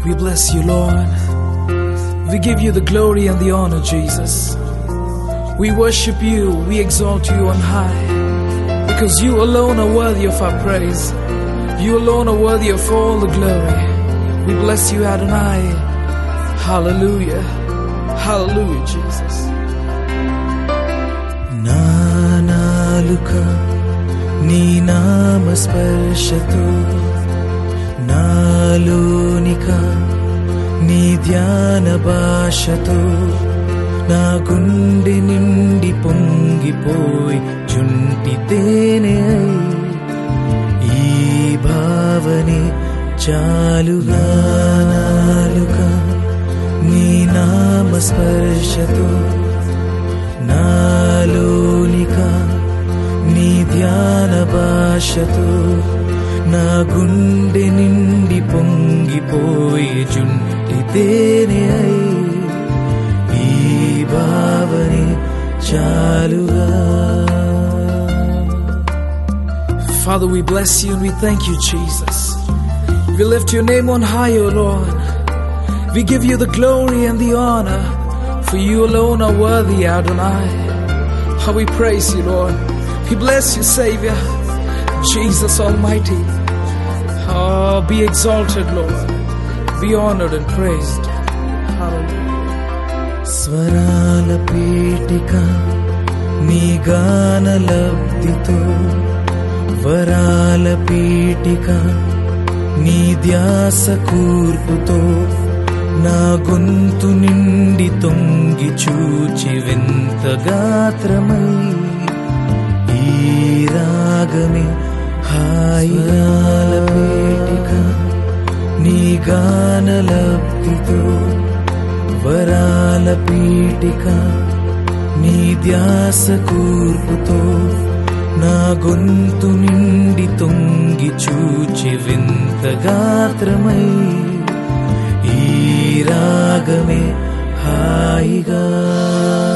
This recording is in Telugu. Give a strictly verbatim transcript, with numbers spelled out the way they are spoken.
We bless you, Lord. We give you the glory and the honor, Jesus. We worship you, we exalt you on high, because you alone are worthy of our praise. You alone are worthy of all the glory. We bless you, Adonai. Hallelujah. Hallelujah, Jesus. Na naluka ni nama sparshato nalonika ni ధ్యాన భాషతో నా గుండె నిండి పొంగిపోయి జుంటి తేనె ఈ భావనే చాలుగా నాలుగా నీ నామ స్పర్శతో నాలోనిక నీ ధ్యాన భాషతో నా గుండె నిండి పొంగిపోయి జుంటి తేనె ఈ భావనే చాలుగా. Father, we bless you and we thank you, Jesus. We lift your name on high, O Lord. We give you the glory and the honor, for you alone are worthy, Adonai. How we praise you, Lord. We bless you, Savior, Jesus Almighty. Oh, be exalted, Lord. Be honored and praised. Hallelujah. స్వరాల పీఠిక నీ గాన లబ్ధితో వరాల పీఠిక నీ ధ్యాస కూర్పుతో నా గొంతు నిండి తొంగి చూచి వింత గాత్రమై ఈ రాగమే హాయిరాల పీఠిక నీ గాన లబ్ధితో వరాల పీఠిక నీ ధ్యాస కూర్పుతో నా గొంతు నిండి తొంగి చూచి వింత గాత్రమై ఈ రాగమే హాయిగా